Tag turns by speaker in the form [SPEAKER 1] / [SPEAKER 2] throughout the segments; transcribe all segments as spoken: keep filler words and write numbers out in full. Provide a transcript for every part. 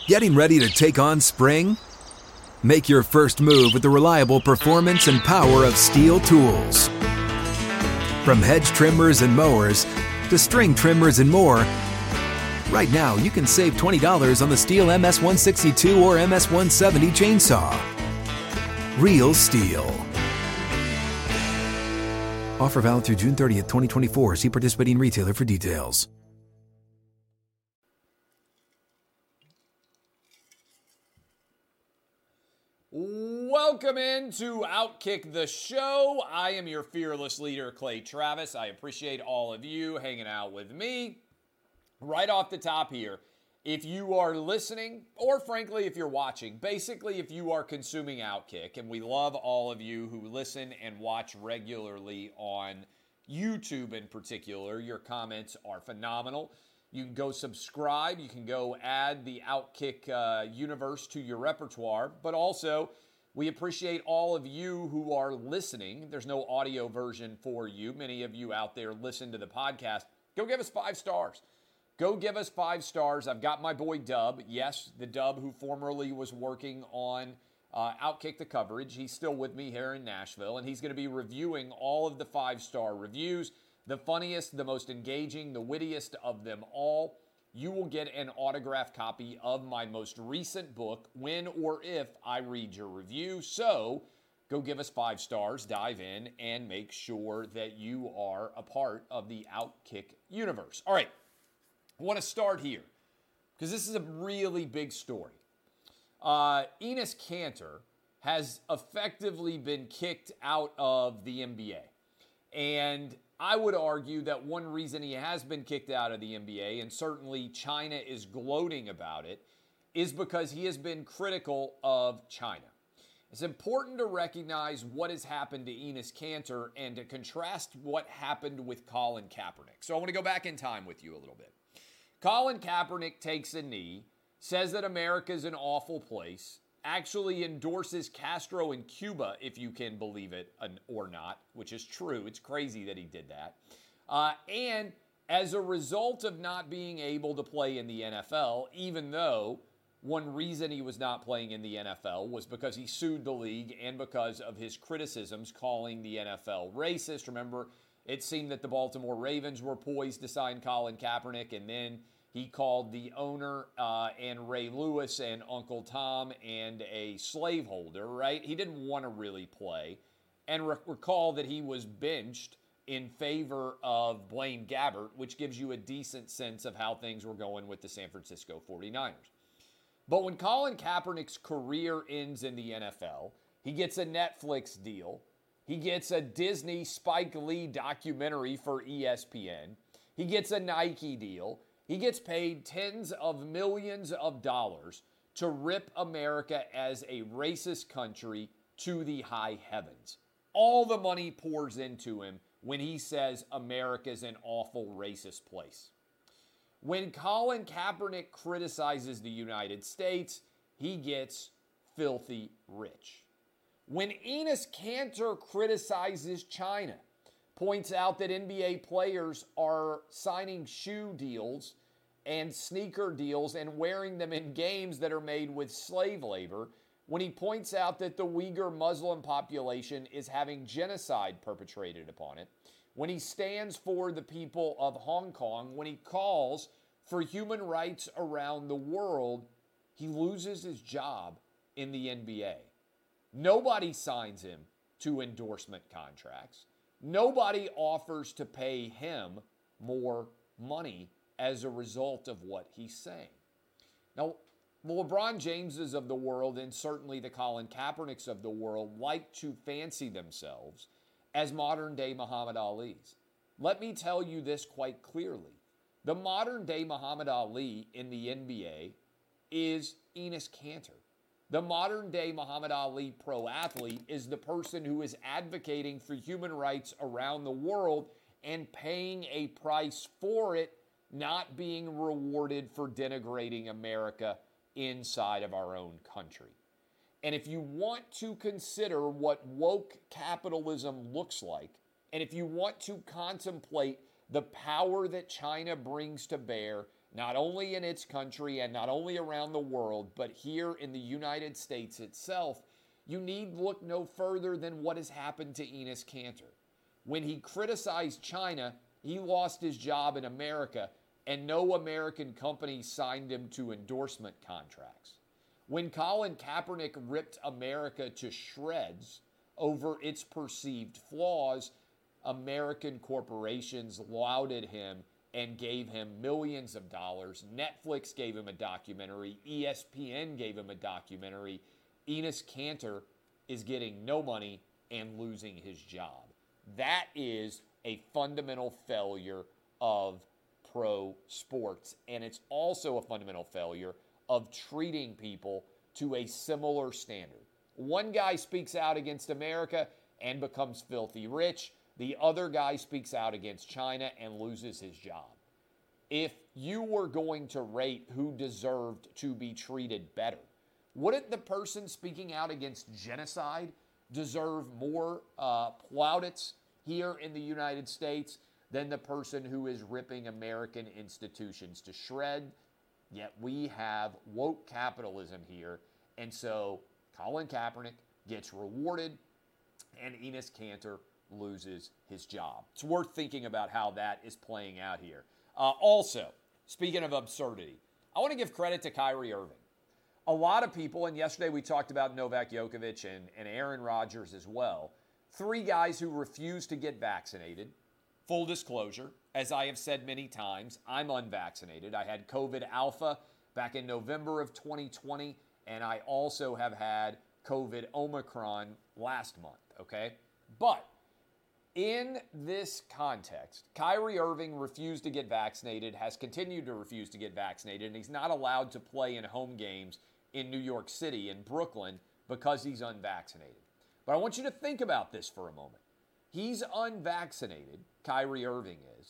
[SPEAKER 1] Getting ready to take on spring? Make your first move with the reliable performance and power of Steel tools. From hedge trimmers and mowers to string trimmers and more, right now you can save twenty dollars on the Steel M S one sixty-two or M S one seventy chainsaw. Real Steel. Offer valid through June thirtieth, twenty twenty-four. See participating retailer for details.
[SPEAKER 2] Welcome into Outkick the Show. I am your fearless leader, Clay Travis. I appreciate all of you hanging out with me. Right off the top here, if you are listening, or frankly, if you're watching, basically if you are consuming Outkick, and we love all of you who listen and watch regularly on YouTube in particular, your comments are phenomenal. You can go subscribe. You can go add the Outkick uh, universe to your repertoire. But also, we appreciate all of you who are listening. There's no audio version for you. Many of you out there listen to the podcast. Go give us five stars. Go give us five stars. I've got my boy Dub. Yes, the Dub who formerly was working on uh, Outkick the coverage. He's still with me here in Nashville, and he's going to be reviewing all of the five-star reviews. The funniest, the most engaging, the wittiest of them all. You will get an autographed copy of my most recent book, when or if I read your review. So go give us five stars, dive in, and make sure that you are a part of the Outkick universe. All right, I want to start here because this is a really big story. Uh, Enes Kanter has effectively been kicked out of the N B A. And I would argue that one reason he has been kicked out of the N B A, and certainly China is gloating about it, is because he has been critical of China. It's important to recognize what has happened to Enes Kanter and to contrast what happened with Colin Kaepernick. So I want to go back in time with you a little bit. Colin Kaepernick takes a knee, says that America is an awful place, actually endorses Castro in Cuba, if you can believe it or not, which is true. It's crazy that he did that. Uh, and as a result of not being able to play in the N F L, even though one reason he was not playing in the N F L was because he sued the league and because of his criticisms calling the N F L racist. Remember, it seemed that the Baltimore Ravens were poised to sign Colin Kaepernick, and then he called the owner uh, and Ray Lewis and Uncle Tom and a slaveholder, right? He didn't want to really play. And re- recall that he was benched in favor of Blaine Gabbert, which gives you a decent sense of how things were going with the San Francisco forty-niners. But when Colin Kaepernick's career ends in the N F L, he gets a Netflix deal. He gets a Disney Spike Lee documentary for E S P N. He gets a Nike deal. He gets paid tens of millions of dollars to rip America as a racist country to the high heavens. All the money pours into him when he says America's an awful racist place. When Colin Kaepernick criticizes the United States, he gets filthy rich. When Enes Kanter criticizes China, points out that N B A players are signing shoe deals and sneaker deals and wearing them in games that are made with slave labor, when he points out that the Uyghur Muslim population is having genocide perpetrated upon it, when he stands for the people of Hong Kong, when he calls for human rights around the world, he loses his job in the N B A. Nobody signs him to endorsement contracts. Nobody offers to pay him more money as a result of what he's saying. Now, the LeBron Jameses of the world and certainly the Colin Kaepernicks of the world like to fancy themselves as modern-day Muhammad Alis. Let me tell you this quite clearly. The modern-day Muhammad Ali in the N B A is Enes Kanter. The modern-day Muhammad Ali pro athlete is the person who is advocating for human rights around the world and paying a price for it, not being rewarded for denigrating America inside of our own country. And if you want to consider what woke capitalism looks like, and if you want to contemplate the power that China brings to bear, not only in its country and not only around the world, but here in the United States itself, you need look no further than what has happened to Enes Kanter. When he criticized China, he lost his job in America, and no American company signed him to endorsement contracts. When Colin Kaepernick ripped America to shreds over its perceived flaws, American corporations lauded him and gave him millions of dollars. Netflix gave him a documentary. E S P N gave him a documentary. Enes Kanter is getting no money and losing his job. That is a fundamental failure of pro sports. And it's also a fundamental failure of treating people to a similar standard. One guy speaks out against America and becomes filthy rich. The other guy speaks out against China and loses his job. If you were going to rate who deserved to be treated better, wouldn't the person speaking out against genocide deserve more uh, plaudits here in the United States than the person who is ripping American institutions to shred? Yet we have woke capitalism here, and so Colin Kaepernick gets rewarded and Enes Kanter loses his job. It's worth thinking about how that is playing out here. Uh, also, speaking of absurdity, I want to give credit to Kyrie Irving. A lot of people, and yesterday we talked about Novak Djokovic and, and Aaron Rodgers as well, three guys who refused to get vaccinated. Full disclosure, as I have said many times, I'm unvaccinated. I had COVID alpha back in November of twenty twenty, and I also have had COVID Omicron last month, okay? But in this context, Kyrie Irving refused to get vaccinated, has continued to refuse to get vaccinated, and he's not allowed to play in home games in New York City and Brooklyn because he's unvaccinated. But I want you to think about this for a moment. He's unvaccinated, Kyrie Irving is,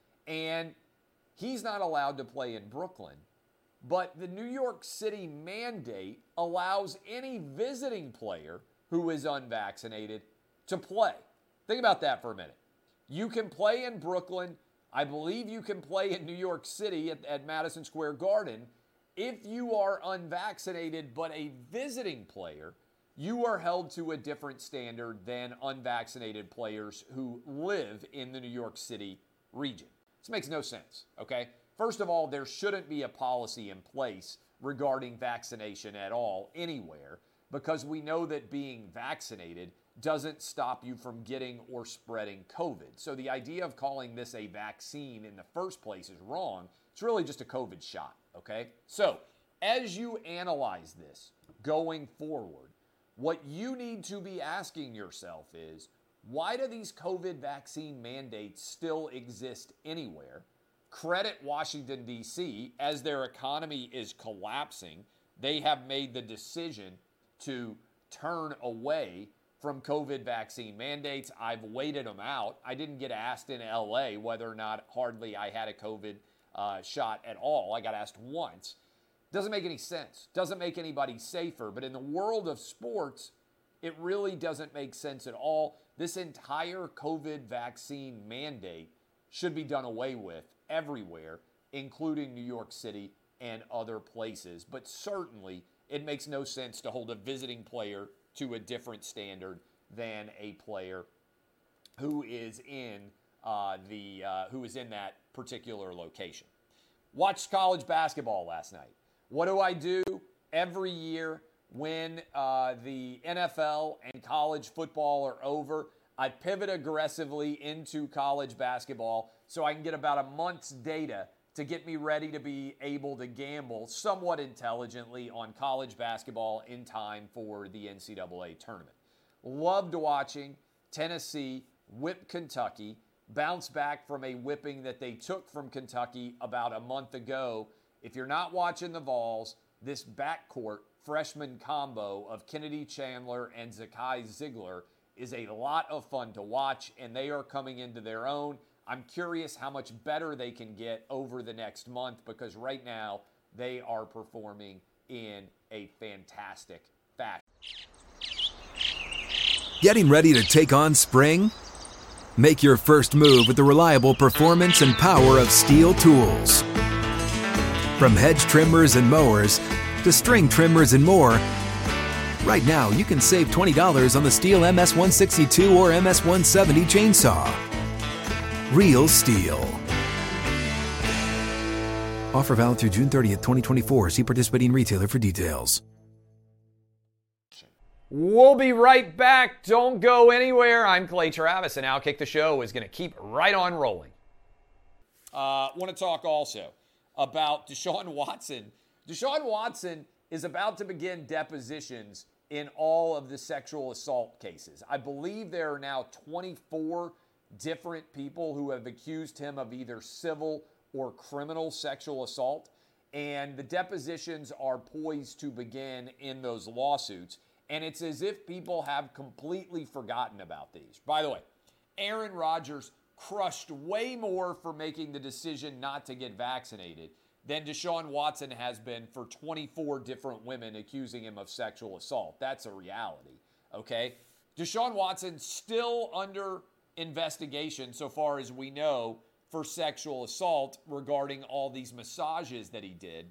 [SPEAKER 2] and he's not allowed to play in Brooklyn, but the New York City mandate allows any visiting player who is unvaccinated to play. Think about that for a minute. You can play in Brooklyn. I believe you can play in New York City at, at Madison Square Garden. If you are unvaccinated but a visiting player, you are held to a different standard than unvaccinated players who live in the New York City region. This makes no sense, okay? First of all, there shouldn't be a policy in place regarding vaccination at all anywhere, because we know that being vaccinated doesn't stop you from getting or spreading COVID. So the idea of calling this a vaccine in the first place is wrong. It's really just a COVID shot, okay? So as you analyze this going forward, what you need to be asking yourself is, why do these COVID vaccine mandates still exist anywhere? Credit Washington, D C, as their economy is collapsing, they have made the decision to turn away from COVID vaccine mandates. I've waited them out. I didn't get asked in L A whether or not hardly I had a COVID uh, shot at all. I got asked once. Doesn't make any sense. Doesn't make anybody safer. But in the world of sports, it really doesn't make sense at all. This entire COVID vaccine mandate should be done away with everywhere, including New York City and other places. But certainly, it makes no sense to hold a visiting player to a different standard than a player who is in uh, the uh, who is in that particular location. Watched college basketball last night. What do I do every year when uh, the N F L and college football are over? I pivot aggressively into college basketball so I can get about a month's data to get me ready to be able to gamble somewhat intelligently on college basketball in time for the N C double A tournament. Loved watching Tennessee whip Kentucky, bounce back from a whipping that they took from Kentucky about a month ago. If you're not watching the Vols, this backcourt freshman combo of Kennedy Chandler and Zakai Ziegler is a lot of fun to watch, and they are coming into their own. I'm curious how much better they can get over the next month, because right now they are performing in a fantastic fashion.
[SPEAKER 1] Getting ready to take on spring? Make your first move with the reliable performance and power of Steel tools. From hedge trimmers and mowers to string trimmers and more, right now you can save twenty dollars on the Stihl M S one sixty-two or M S one seventy chainsaw. Real Stihl. Offer valid through June thirtieth, twenty twenty-four. See participating retailer for details.
[SPEAKER 2] We'll be right back. Don't go anywhere. I'm Clay Travis, and Outkick the Show is going to keep right on rolling. I uh, want to talk also about Deshaun Watson. Deshaun Watson is about to begin depositions in all of the sexual assault cases. I believe there are now twenty-four different people who have accused him of either civil or criminal sexual assault, and the depositions are poised to begin in those lawsuits. And it's as if people have completely forgotten about these. By the way, Aaron Rodgers crushed way more for making the decision not to get vaccinated than Deshaun Watson has been for twenty-four different women accusing him of sexual assault. That's a reality, okay? Deshaun Watson still under investigation, so far as we know, for sexual assault regarding all these massages that he did.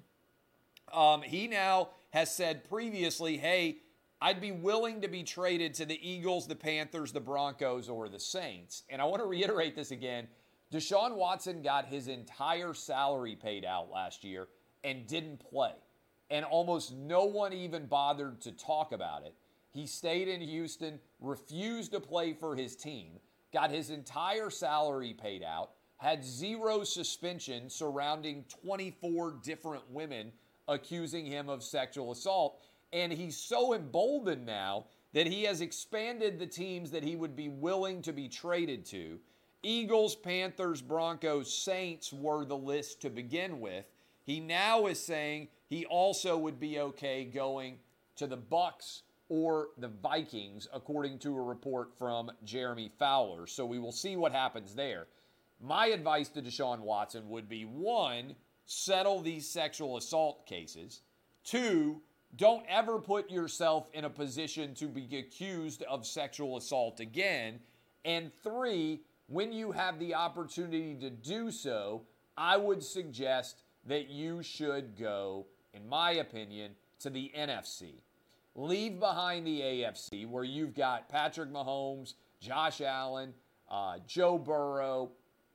[SPEAKER 2] Um, he now has said previously, hey, I'd be willing to be traded to the Eagles, the Panthers, the Broncos, or the Saints. And I want to reiterate this again. Deshaun Watson got his entire salary paid out last year and didn't play. And almost no one even bothered to talk about it. He stayed in Houston, refused to play for his team, got his entire salary paid out, had zero suspension surrounding twenty-four different women accusing him of sexual assault. And he's so emboldened now that he has expanded the teams that he would be willing to be traded to. Eagles, Panthers, Broncos, Saints were the list to begin with. He now is saying he also would be okay going to the Bucs or the Vikings, according to a report from Jeremy Fowler. So we will see what happens there. My advice to Deshaun Watson would be, one, settle these sexual assault cases. Two, don't ever put yourself in a position to be accused of sexual assault again. And three, when you have the opportunity to do so, I would suggest that you should go, in my opinion, to the N F C. Leave behind the A F C, where you've got Patrick Mahomes, Josh Allen, uh, Joe Burrow,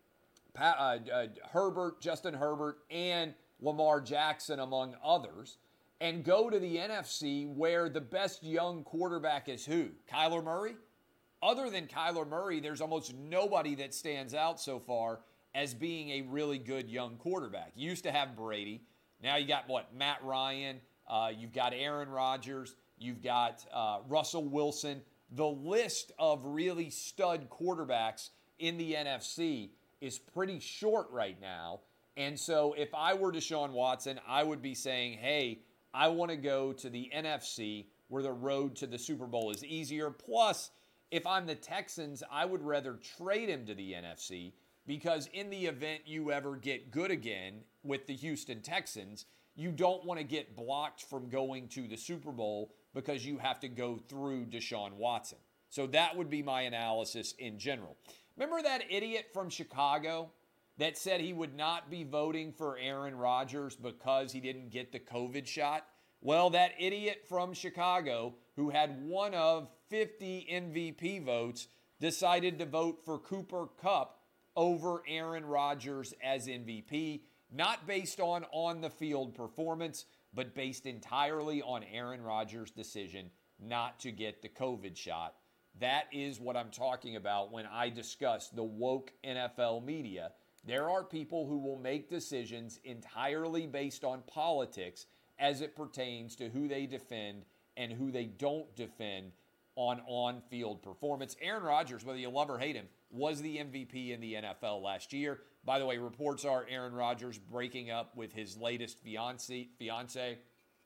[SPEAKER 2] pa- uh, uh, Herbert, Justin Herbert, and Lamar Jackson, among others. And go to the N F C, where the best young quarterback is who? Kyler Murray? Other than Kyler Murray, there's almost nobody that stands out so far as being a really good young quarterback. You used to have Brady. Now you got, what, Matt Ryan. Uh, you've got Aaron Rodgers. You've got uh, Russell Wilson. The list of really stud quarterbacks in the N F C is pretty short right now. And so if I were Deshaun Watson, I would be saying, hey, I want to go to the N F C where the road to the Super Bowl is easier. Plus, if I'm the Texans, I would rather trade him to the N F C because in the event you ever get good again with the Houston Texans, you don't want to get blocked from going to the Super Bowl because you have to go through Deshaun Watson. So that would be my analysis in general. Remember that idiot from Chicago that said he would not be voting for Aaron Rodgers because he didn't get the COVID shot? Well, that idiot from Chicago, who had one of fifty M V P votes, decided to vote for Cooper Kupp over Aaron Rodgers as M V P, not based on on-the-field performance, but based entirely on Aaron Rodgers' decision not to get the COVID shot. That is what I'm talking about when I discuss the woke N F L media. There are people who will make decisions entirely based on politics as it pertains to who they defend and who they don't defend on on-field performance. Aaron Rodgers, whether you love or hate him, was the M V P in the N F L last year. By the way, reports are Aaron Rodgers breaking up with his latest fiance, fiance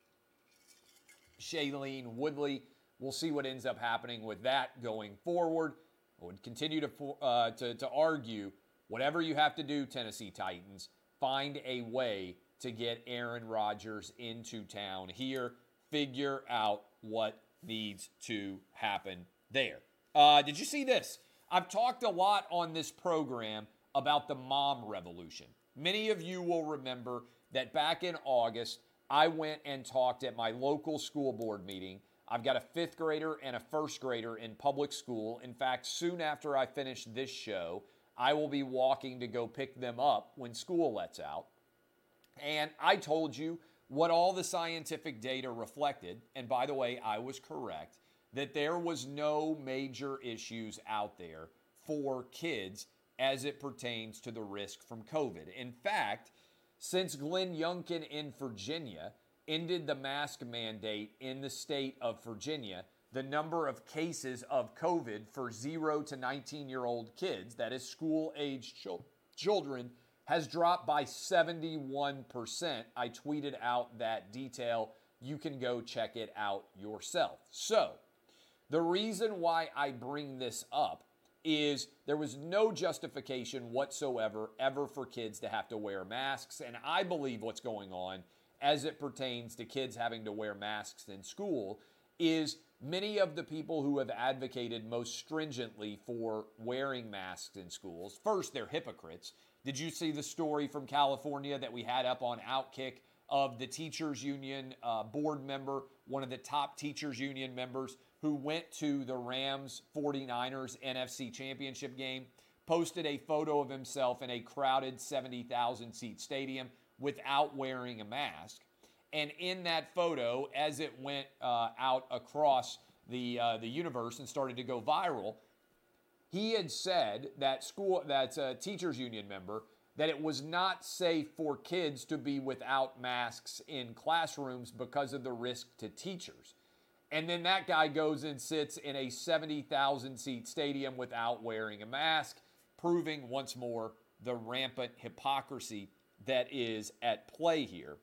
[SPEAKER 2] Shailene Woodley. We'll see what ends up happening with that going forward. I would continue to, uh, to, to argue, whatever you have to do, Tennessee Titans, find a way to get Aaron Rodgers into town here. Figure out what needs to happen there. Uh, did you see this? I've talked a lot on this program about the mom revolution. Many of you will remember that back in August, I went and talked at my local school board meeting. I've got a fifth grader and a first grader in public school. In fact, soon after I finish this show, I will be walking to go pick them up when school lets out. And I told you what all the scientific data reflected, and by the way, I was correct, that there was no major issues out there for kids as it pertains to the risk from COVID. In fact, since Glenn Youngkin in Virginia ended the mask mandate in the state of Virginia, the number of cases of COVID for zero to nineteen-year-old kids, that is school-aged ch- children, has dropped by seventy-one percent. I tweeted out that detail. You can go check it out yourself. So, the reason why I bring this up is there was no justification whatsoever ever for kids to have to wear masks. And I believe what's going on as it pertains to kids having to wear masks in school is many of the people who have advocated most stringently for wearing masks in schools, first, they're hypocrites. Did you see the story from California that we had up on Outkick of the teachers union uh, board member, one of the top teachers union members who went to the Rams forty-niners N F C championship game, posted a photo of himself in a crowded seventy thousand seat stadium without wearing a mask. And in that photo, as it went uh, out across the uh, the universe and started to go viral, he had said, that school, that uh, teachers union member, that it was not safe for kids to be without masks in classrooms because of the risk to teachers. And then that guy goes and sits in a seventy thousand seat stadium without wearing a mask, proving once more the rampant hypocrisy that is at play here.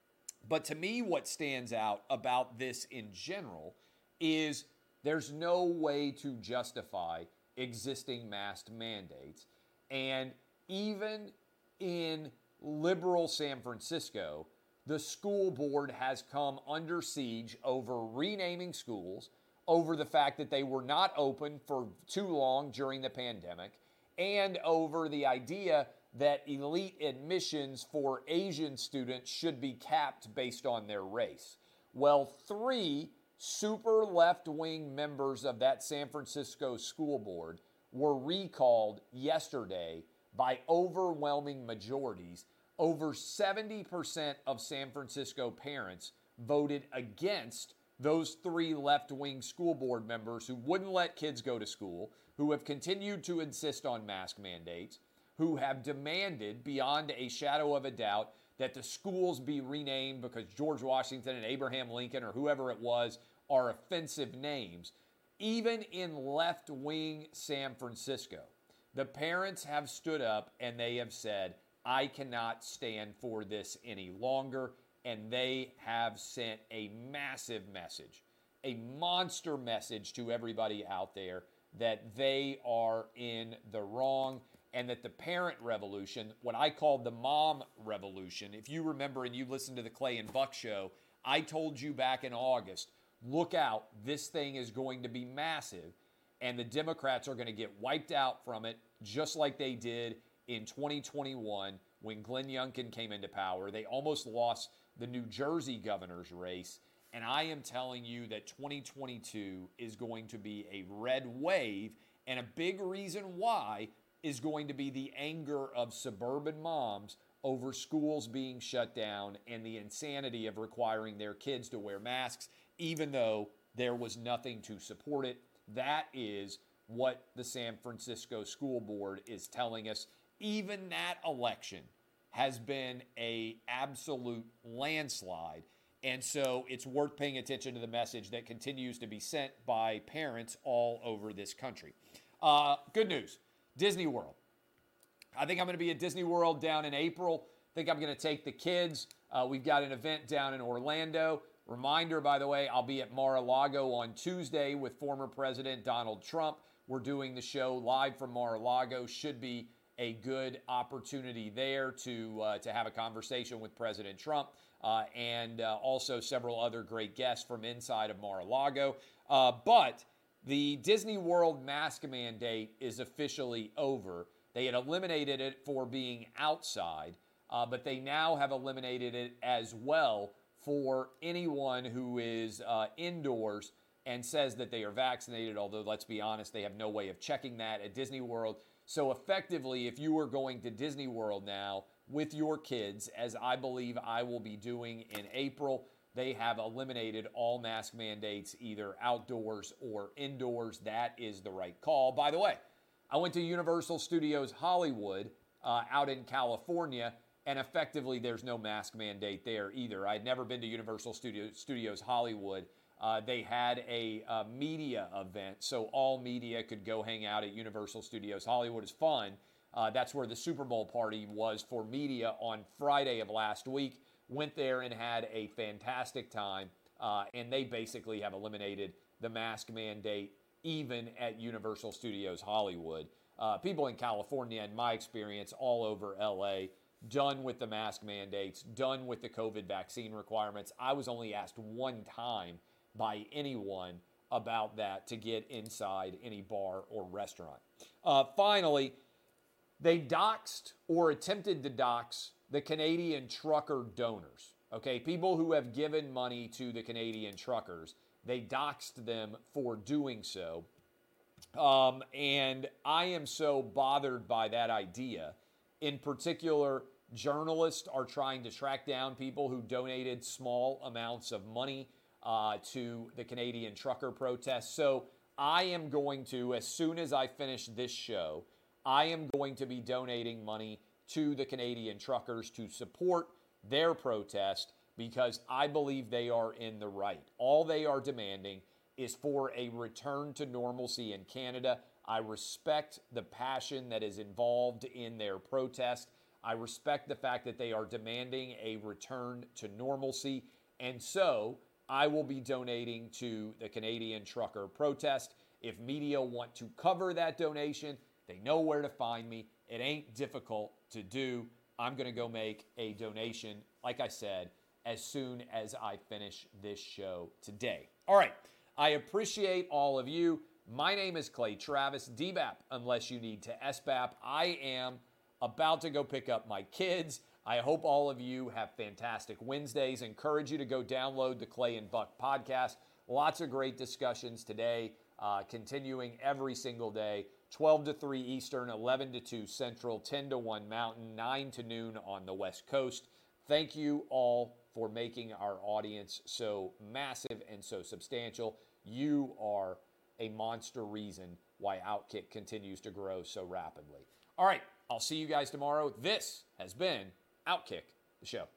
[SPEAKER 2] But to me, what stands out about this in general is there's no way to justify existing mask mandates. And even in liberal San Francisco, the school board has come under siege over renaming schools, over the fact that they were not open for too long during the pandemic, and over the idea that elite admissions for Asian students should be capped based on their race. Well, three super left-wing members of that San Francisco school board were recalled yesterday by overwhelming majorities. Over seventy percent of San Francisco parents voted against those three left-wing school board members who wouldn't let kids go to school, who have continued to insist on mask mandates, who have demanded beyond a shadow of a doubt that the schools be renamed because George Washington and Abraham Lincoln or whoever it was are offensive names. Even in left-wing San Francisco, the parents have stood up and they have said, I cannot stand for this any longer, and they have sent a massive message, a monster message to everybody out there that they are in the wrong, and that the parent revolution, what I called the mom revolution, if you remember and you listened to the Clay and Buck show, I told you back in August, look out, this thing is going to be massive, and the Democrats are going to get wiped out from it, just like they did in twenty twenty-one when Glenn Youngkin came into power. They almost lost the New Jersey governor's race, and I am telling you that twenty twenty-two is going to be a red wave, and a big reason why is going to be the anger of suburban moms over schools being shut down and the insanity of requiring their kids to wear masks, even though there was nothing to support it. That is what the San Francisco School Board is telling us. Even that election has been an absolute landslide. And so it's worth paying attention to the message that continues to be sent by parents all over this country. Uh, good news, Disney World. I think I'm going to be at Disney World down in April. I think I'm going to take the kids. Uh, we've got an event down in Orlando. Reminder, by the way, I'll be at Mar-a-Lago on Tuesday with former President Donald Trump. We're doing the show live from Mar-a-Lago. Should be a good opportunity there to uh, to have a conversation with President Trump uh, and uh, also several other great guests from inside of Mar-a-Lago. Uh, but the Disney World mask mandate is officially over. They had eliminated it for being outside. uh, but they now have eliminated it as well for anyone who is uh, indoors and says that they are vaccinated, although let's be honest, they have no way of checking that at Disney World. So effectively, if you are going to Disney World now with your kids, as I believe I will be doing in April, they have eliminated all mask mandates, either outdoors or indoors. That is the right call. By the way, I went to Universal Studios Hollywood uh, out in California, and effectively there's no mask mandate there either. I'd never been to Universal Studios, Studios Hollywood. Uh, they had a, a media event, so all media could go hang out at Universal Studios Hollywood. It's fun. Uh, that's where the Super Bowl party was for media on Friday of last week. Went there and had a fantastic time, uh, and they basically have eliminated the mask mandate even at Universal Studios Hollywood. Uh, people in California, in my experience, all over L A, done with the mask mandates, done with the COVID vaccine requirements. I was only asked one time by anyone about that to get inside any bar or restaurant. Uh, finally, they doxed or attempted to dox the Canadian trucker donors. Okay, people who have given money to the Canadian truckers, they doxed them for doing so. Um, and I am so bothered by that idea. In particular, journalists are trying to track down people who donated small amounts of money uh, to the Canadian trucker protest. So I am going to, as soon as I finish this show, I am going to be donating money to the Canadian truckers to support their protest because I believe they are in the right. All they are demanding is for a return to normalcy in Canada. I respect the passion that is involved in their protest. I respect the fact that they are demanding a return to normalcy. And so I will be donating to the Canadian trucker protest. If media want to cover that donation, they know where to find me. It ain't difficult to do. I'm going to go make a donation, like I said, as soon as I finish this show today. All right. I appreciate all of you. My name is Clay Travis, D B A P unless you need to S B A P. I am about to go pick up my kids. I hope all of you have fantastic Wednesdays. Encourage you to go download the Clay and Buck podcast. Lots of great discussions today, uh, continuing every single day. twelve to three Eastern, eleven to two Central, ten to one Mountain, nine to noon on the West Coast. Thank you all for making our audience so massive and so substantial. You are a monster reason why Outkick continues to grow so rapidly. All right, I'll see you guys tomorrow. This has been Outkick, the show.